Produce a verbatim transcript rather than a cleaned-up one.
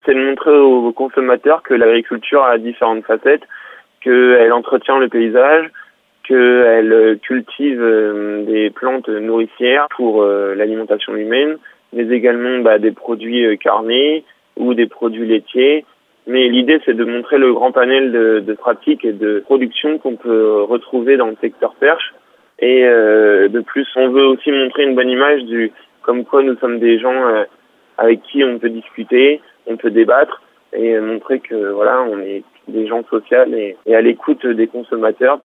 C'est de montrer aux consommateurs que l'agriculture a différentes facettes, qu'elle entretient le paysage, qu'elle cultive des plantes nourricières pour l'alimentation humaine, mais également bah, des produits carnés ou des produits laitiers. Mais l'idée, c'est de montrer le grand panel de, de pratiques et de production qu'on peut retrouver dans le secteur perche. Et euh, de plus, on veut aussi montrer une bonne image du comme quoi nous sommes des gens euh, avec qui on peut discuter, on peut débattre et montrer que voilà, on est des gens sociaux et, et à l'écoute des consommateurs.